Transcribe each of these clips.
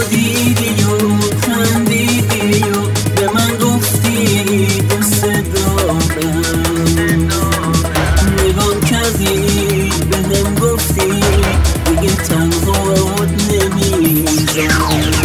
دیدی و خندیدی و به من گفتی دوست دارم، نگام کردی به هم گفتی دیگه تنهات نمیذارم.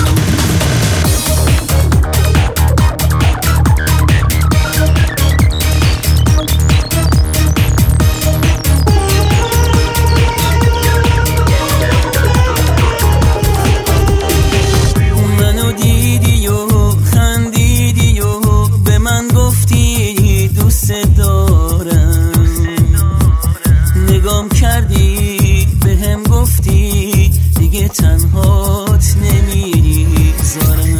نگام کردی به هم گفتی دیگه تنهات نمیذارم.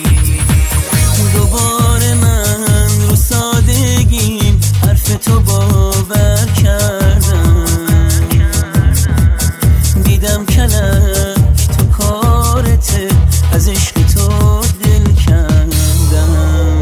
دوباره من رو سادگیم حرف تو باور کردم، دیدم کلک تو کارته، از عشق تو دل کندم.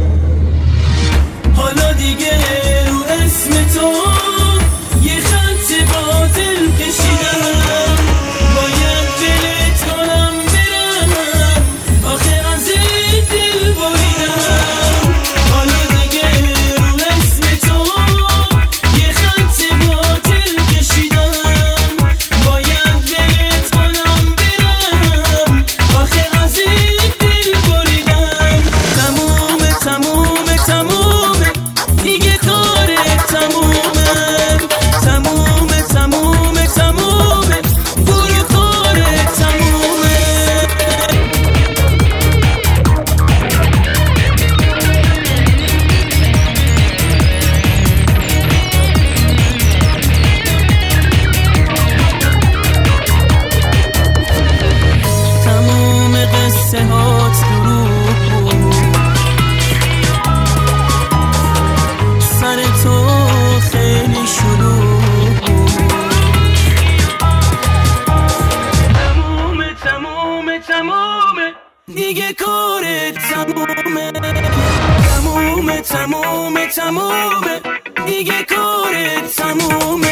حالا دیگه رو اسم تو یه خط باطل کشیدم، باید دلت کنم برم، آخه از دل بریدم. حالا دیگه رو اسم تو یه خط باطل کشیدم، باید دلت کنم برم، آخه از دل بریدم. تمومه تمومه تمومه دیگه کارت تمومه، تمومه تمومه تمومه برو کارت تمومه. تموم قصه هات دروغ بود، سر تو خیلی شلوغ بود. تمومه تمومه تمومه دیگه کارت تمومه، تمومه تمومه تمومه دیگه کارت تمومه.